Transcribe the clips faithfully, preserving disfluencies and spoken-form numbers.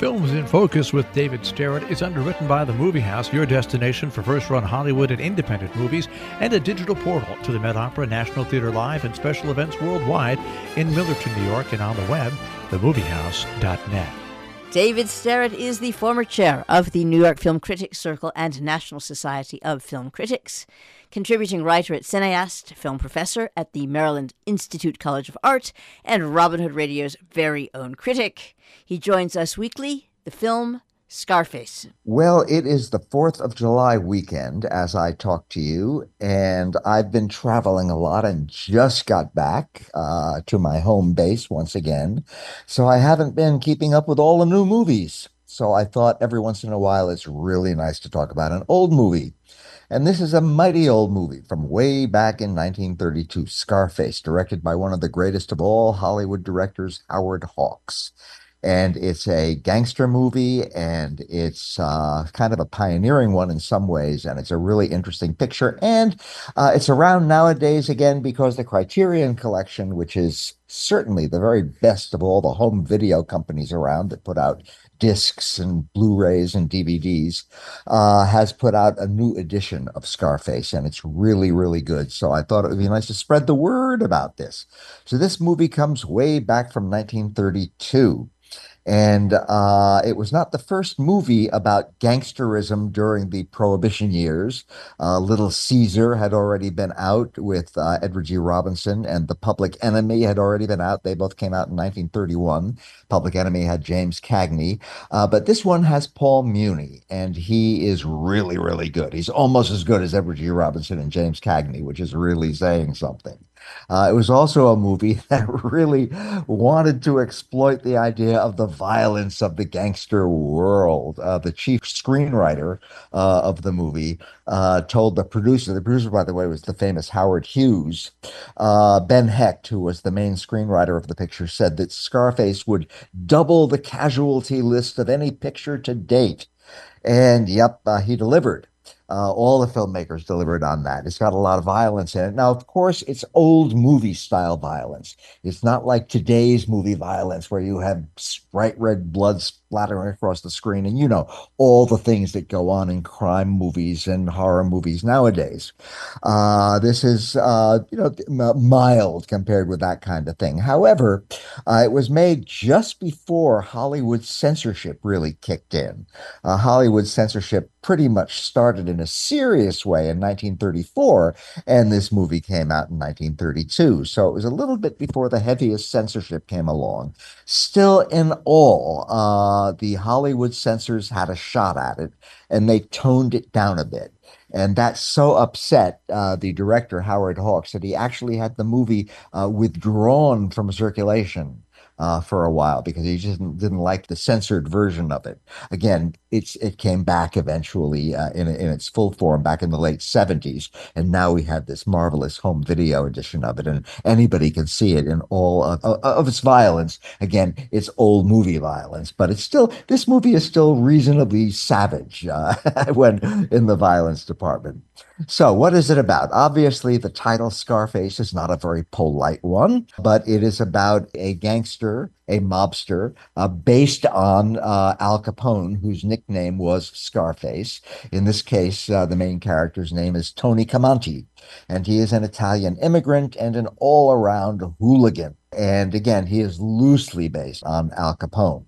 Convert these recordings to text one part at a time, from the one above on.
Films in Focus with David Starrett is underwritten by The Movie House, your destination for first-run Hollywood and independent movies, and a digital portal to the Met Opera, National Theater Live, and special events worldwide in Millerton, New York, and on the web, the movie house dot net. David Starrett is the former chair of the New York Film Critics Circle and National Society of Film Critics, contributing writer at Cineast, film professor at the Maryland Institute College of Art, and Robin Hood Radio's very own critic. He joins us weekly, the film Scarface. Well, it is the fourth of July weekend as I talk to you, and I've been traveling a lot and just got back uh, to my home base once again. So I haven't been keeping up with all the new movies. So I thought every once in a while it's really nice to talk about an old movie. And this is a mighty old movie from way back in nineteen thirty-two, Scarface, directed by one of the greatest of all Hollywood directors, Howard Hawks. And it's a gangster movie, and it's uh, kind of a pioneering one in some ways, and it's a really interesting picture. And uh, it's around nowadays, again, because the Criterion Collection, which is certainly the very best of all the home video companies around that put out discs and Blu-rays and D V Ds, uh, has put out a new edition of Scarface, and it's really, really good. So I thought it would be nice to spread the word about this. So this movie comes way back from nineteen thirty-two. And uh, it was not the first movie about gangsterism during the Prohibition years. Uh, Little Caesar had already been out with uh, Edward G. Robinson, and The Public Enemy had already been out. They both came out in nineteen thirty-one. Public Enemy had James Cagney. Uh, but this one has Paul Muni, and he is really, really good. He's almost as good as Edward G. Robinson and James Cagney, which is really saying something. Uh, it was also a movie that really wanted to exploit the idea of the violence of the gangster world. Uh, the chief screenwriter uh, of the movie uh, told the producer, the producer, by the way, was the famous Howard Hughes. Uh, Ben Hecht, who was the main screenwriter of the picture, said that Scarface would double the casualty list of any picture to date. And yep, uh, he delivered. Uh, all the filmmakers delivered on that. It's got a lot of violence in it. Now, of course, it's old movie style violence. It's not like today's movie violence where you have bright red blood splattering across the screen and, you know, all the things that go on in crime movies and horror movies nowadays. Uh, this is, uh, you know, mild compared with that kind of thing. However, uh, it was made just before Hollywood censorship really kicked in. Uh, Hollywood censorship pretty much started in a serious way in nineteen thirty-four, and this movie came out in nineteen thirty-two. So it was a little bit before the heaviest censorship came along. Still, in all, uh, the Hollywood censors had a shot at it, and they toned it down a bit. And that so upset uh, the director, Howard Hawks, that he actually had the movie uh, withdrawn from circulation Uh, for a while because he just didn't, didn't like the censored version of it. Again, it's it came back eventually uh, in in its full form back in the late seventies, and now we have this marvelous home video edition of it, and anybody can see it in all of, of, of its violence. Again, it's old movie violence, but it's still this movie is still reasonably savage uh, when in the violence department. So, what is it about? Obviously, the title Scarface is not a very polite one, but it is about a gangster, a mobster, uh, based on uh, Al Capone, whose nickname was Scarface. In this case, uh, the main character's name is Tony Camonte, and he is an Italian immigrant and an all-around hooligan. And again, he is loosely based on Al Capone.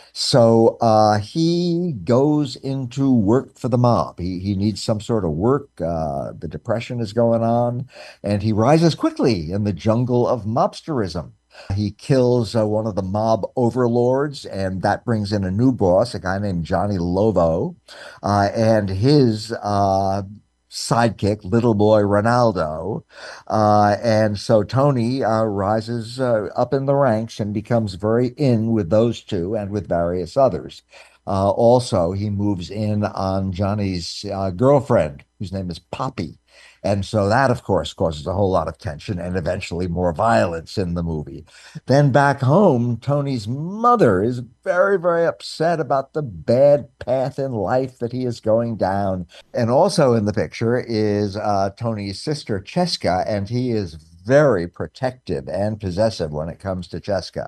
So uh, he goes into work for the mob. He he needs some sort of work. Uh, the Depression is going on, and he rises quickly in the jungle of mobsterism. He kills uh, one of the mob overlords, and that brings in a new boss, a guy named Johnny Lovo, uh, and his uh, sidekick, little boy Ronaldo. Uh, and so Tony uh, rises uh, up in the ranks and becomes very in with those two and with various others. Uh, also, he moves in on Johnny's uh, girlfriend, whose name is Poppy. And so that, of course, causes a whole lot of tension and eventually more violence in the movie. Then back home, Tony's mother is very, very upset about the bad path in life that he is going down. And also in the picture is uh, Tony's sister, Cheska, and he is very protective and possessive when it comes to Cheska.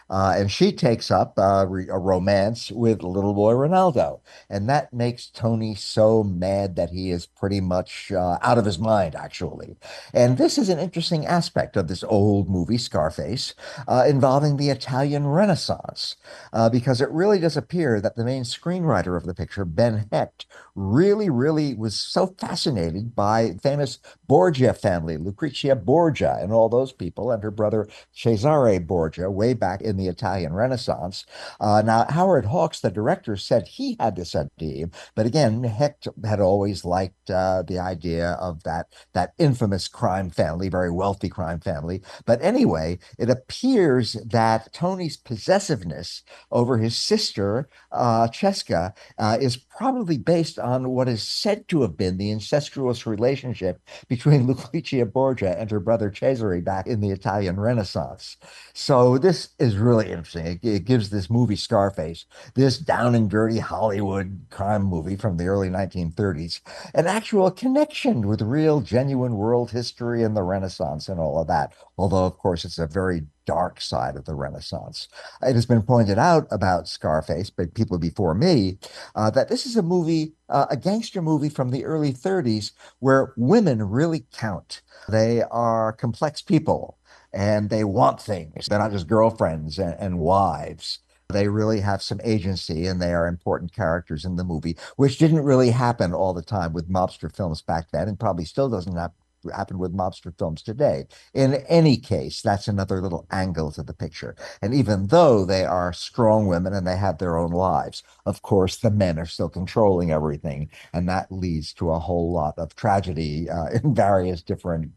Uh, and she takes up uh, re- a romance with little boy Ronaldo. And that makes Tony so mad that he is pretty much uh, out of his mind, actually. And this is an interesting aspect of this old movie, Scarface, uh, involving the Italian Renaissance, uh, because it really does appear that the main screenwriter of the picture, Ben Hecht, really, really was so fascinated by famous Borgia family, Lucrezia Borgia, and all those people, and her brother Cesare Borgia, way back in the Italian Renaissance. Uh, now, Howard Hawks, the director, said he had this idea, but again, Hecht had always liked uh, the idea of that that infamous crime family, very wealthy crime family. But anyway, it appears that Tony's possessiveness over his sister, uh, Cesca, uh, is probably based on what is said to have been the incestuous relationship between Lucrezia Borgia and her brother Cesare back in the Italian Renaissance. So this is really interesting. It, it gives this movie Scarface, this down and dirty Hollywood crime movie from the early nineteen thirties, an actual connection with real, genuine world history and the Renaissance and all of that. Although, of course, it's a very dark side of the Renaissance. It has been pointed out about Scarface by people before me uh, that this is a movie, uh, a gangster movie from the early thirties where women really count. They are complex people and they want things. They're not just girlfriends and, and wives. They really have some agency and they are important characters in the movie, which didn't really happen all the time with mobster films back then and probably still doesn't happen happen with mobster films today. In any case, that's another little angle to the picture. And even though they are strong women and they have their own lives, of course, the men are still controlling everything. And that leads to a whole lot of tragedy uh, in various different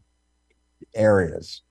areas.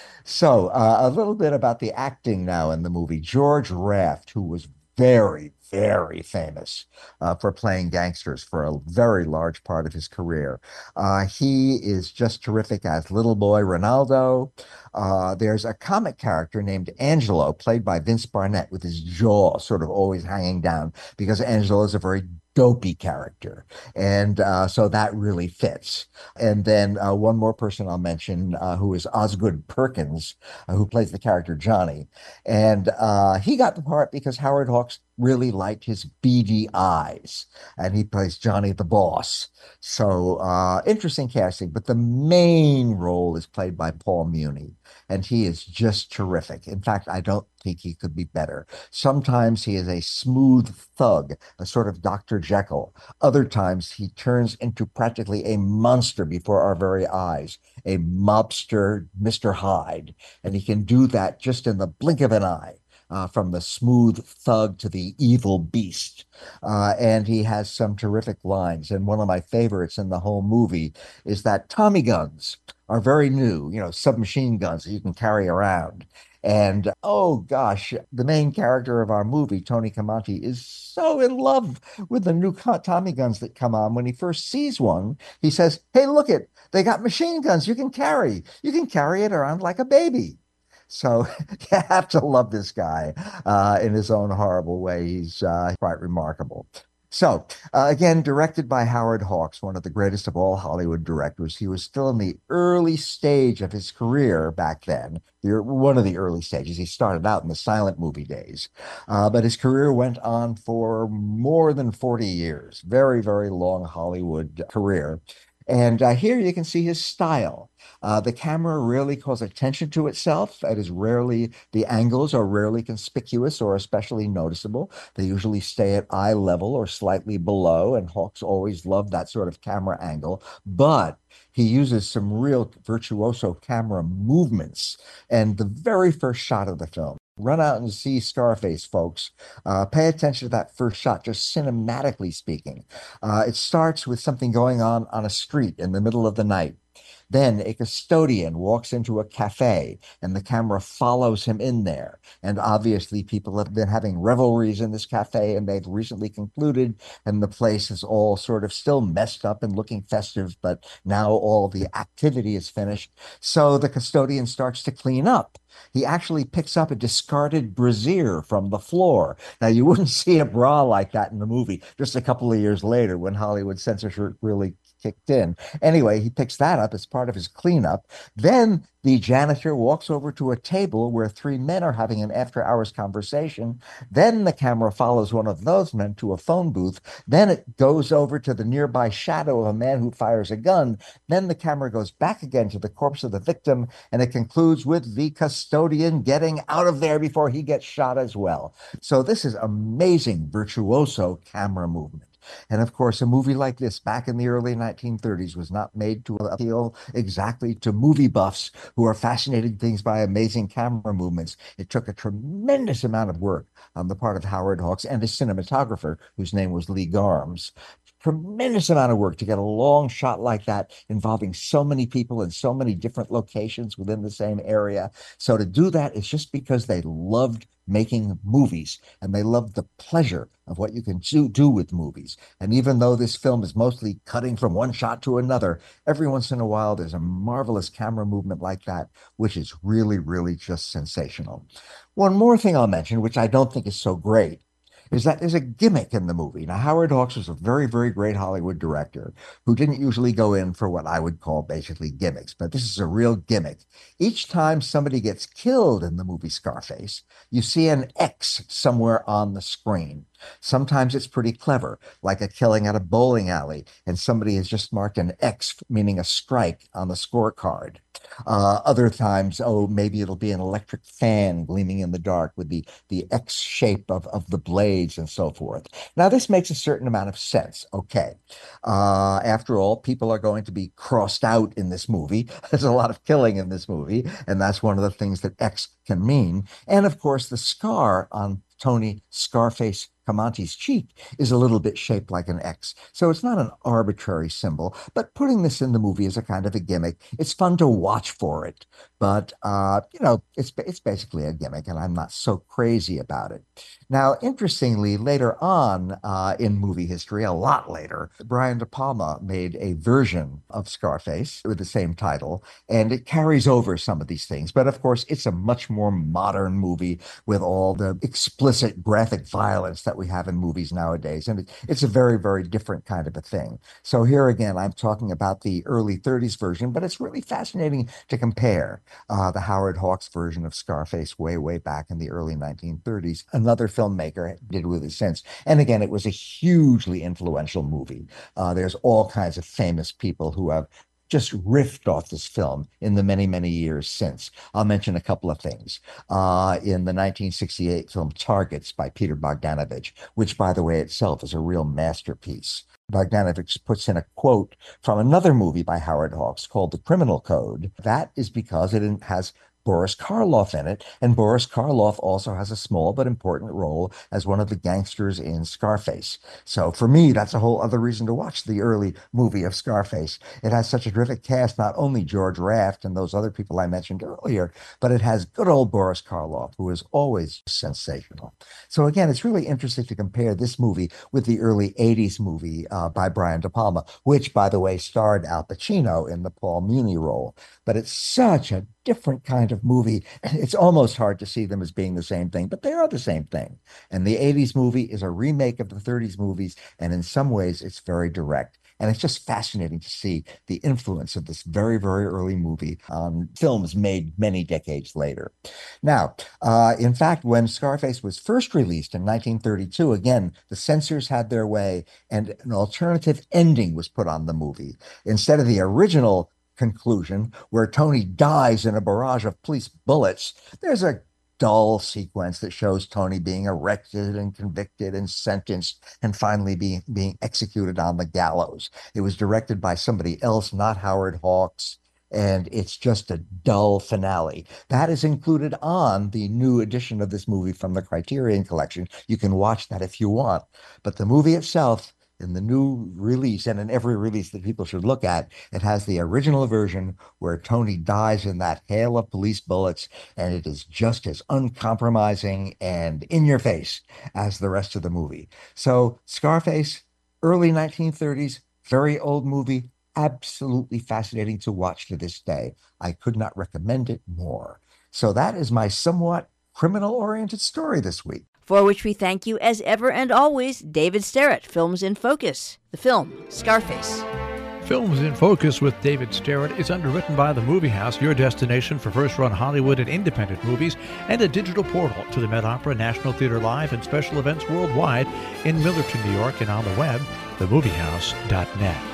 So, uh, a little bit about the acting now in the movie. George Raft, who was very, very famous uh, for playing gangsters for a very large part of his career. Uh, he is just terrific as little boy Ronaldo. Uh, there's a comic character named Angelo, played by Vince Barnett, with his jaw sort of always hanging down because Angelo is a very dopey character. And uh, so that really fits. And then uh, one more person I'll mention uh, who is Osgood Perkins, uh, who plays the character Johnny. And uh, he got the part because Howard Hawks really liked his beady eyes. And he plays Johnny the Boss. So uh, interesting casting. But the main role is played by Paul Muni. And he is just terrific. In fact, I don't think he could be better. Sometimes he is a smooth thug, a sort of Doctor Jekyll. Other times he turns into practically a monster before our very eyes, a mobster Mister Hyde. And he can do that just in the blink of an eye. Uh, from the smooth thug to the evil beast. Uh, and he has some terrific lines. And one of my favorites in the whole movie is that Tommy guns are very new, you know, submachine guns that you can carry around. And oh gosh, the main character of our movie, Tony Camonte, is so in love with the new Tommy guns that come on. When he first sees one, he says, "Hey, look it, they got machine guns you can carry. You can carry it around like a baby." So you have to love this guy uh, in his own horrible way. He's uh, quite remarkable. So, uh, again, directed by Howard Hawks, one of the greatest of all Hollywood directors. He was still in the early stage of his career back then, the, one of the early stages. He started out in the silent movie days, uh, but his career went on for more than forty years. Very, very long Hollywood career. And uh, here you can see his style. Uh, the camera rarely calls attention to itself. It is rarely, the angles are rarely conspicuous or especially noticeable. They usually stay at eye level or slightly below, and Hawks always loved that sort of camera angle. But he uses some real virtuoso camera movements. And the very first shot of the film, run out and see Scarface, folks. Uh, pay attention to that first shot, just cinematically speaking. Uh, it starts with something going on on a street in the middle of the night. Then a custodian walks into a cafe and the camera follows him in there. And obviously people have been having revelries in this cafe and they've recently concluded and the place is all sort of still messed up and looking festive, but now all the activity is finished. So the custodian starts to clean up. He actually picks up a discarded brassiere from the floor. Now, you wouldn't see a bra like that in the movie just a couple of years later when Hollywood censorship really kicked in. Anyway, he picks that up as part of his cleanup. Then The janitor walks over to a table where three men are having an after-hours conversation. Then the camera follows one of those men to a phone booth. Then it goes over to the nearby shadow of a man who fires a gun. Then the camera goes back again to the corpse of the victim, and it concludes with the custodian getting out of there before he gets shot as well. So this is amazing virtuoso camera movement. And of course, a movie like this back in the early nineteen thirties was not made to appeal exactly to movie buffs who are fascinated things by amazing camera movements. It took a tremendous amount of work on the part of Howard Hawks and a cinematographer whose name was Lee Garms. Tremendous amount of work to get a long shot like that involving so many people in so many different locations within the same area. So to do that is just because they loved making movies and they loved the pleasure of what you can do, do with movies. And even though this film is mostly cutting from one shot to another, every once in a while there's a marvelous camera movement like that, which is really, really just sensational. One more thing I'll mention, which I don't think is so great, is that there's a gimmick in the movie. Now, Howard Hawks was a very, very great Hollywood director who didn't usually go in for what I would call basically gimmicks, but this is a real gimmick. Each time somebody gets killed in the movie Scarface, you see an X somewhere on the screen. Sometimes it's pretty clever, like a killing at a bowling alley, and somebody has just marked an X, meaning a strike, on the scorecard. Uh, other times, oh, maybe it'll be an electric fan gleaming in the dark with the, the X shape of, of the blades and so forth. Now, this makes a certain amount of sense. Okay. Uh, after all, people are going to be crossed out in this movie. There's a lot of killing in this movie, and that's one of the things that X can mean. And of course, the scar on Tony Scarface Camonte's cheek is a little bit shaped like an X. So it's not an arbitrary symbol, but putting this in the movie is a kind of a gimmick. It's fun to watch for it, but, uh, you know, it's, it's basically a gimmick, and I'm not so crazy about it. Now, interestingly, later on uh, in movie history, a lot later, Brian De Palma made a version of Scarface with the same title, and it carries over some of these things. But of course, it's a much more modern movie with all the explicit graphic violence that we have in movies nowadays. And it's a very, very different kind of a thing. So here again, I'm talking about the early thirties version, but it's really fascinating to compare uh, the Howard Hawks version of Scarface way, way back in the early nineteen thirties. Another filmmaker did with it since. And again, it was a hugely influential movie. Uh, there's all kinds of famous people who have just riffed off this film in the many, many years since. I'll mention a couple of things. Uh, in the nineteen sixty-eight film Targets by Peter Bogdanovich, which, by the way, itself is a real masterpiece. Bogdanovich puts in a quote from another movie by Howard Hawks called The Criminal Code. That is because it has Boris Karloff in it, and Boris Karloff also has a small but important role as one of the gangsters in Scarface. So for me, that's a whole other reason to watch the early movie of Scarface. It has such a terrific cast, not only George Raft and those other people I mentioned earlier, but it has good old Boris Karloff, who is always sensational. So again, it's really interesting to compare this movie with the early eighties movie uh, by Brian De Palma, which, by the way, starred Al Pacino in the Paul Muni role. But it's such a different kind of movie. It's almost hard to see them as being the same thing, but they are the same thing. And the eighties movie is a remake of the thirties movies, and in some ways it's very direct. And it's just fascinating to see the influence of this very, very early movie on films made many decades later. Now, uh, in fact, when Scarface was first released in nineteen thirty-two, again, the censors had their way, and an alternative ending was put on the movie. Instead of the original conclusion where Tony dies in a barrage of police bullets, there's a dull sequence that shows Tony being arrested and convicted and sentenced and finally being being executed on the gallows. It was directed by somebody else, not Howard Hawks, and it's just a dull finale. That is included on the new edition of this movie from the Criterion Collection. You can watch that if you want. But the movie itself, in the new release and in every release that people should look at, it has the original version where Tony dies in that hail of police bullets, and it is just as uncompromising and in your face as the rest of the movie. So Scarface, early nineteen thirties, very old movie, absolutely fascinating to watch to this day. I could not recommend it more. So that is my somewhat criminal-oriented story this week. For which we thank you as ever and always, David Sterrett, Films in Focus, the film Scarface. Films in Focus with David Sterrett is underwritten by The Movie House, your destination for first-run Hollywood and independent movies, and a digital portal to the Met Opera, National Theater Live, and special events worldwide in Millerton, New York, and on the web, the movie house dot net.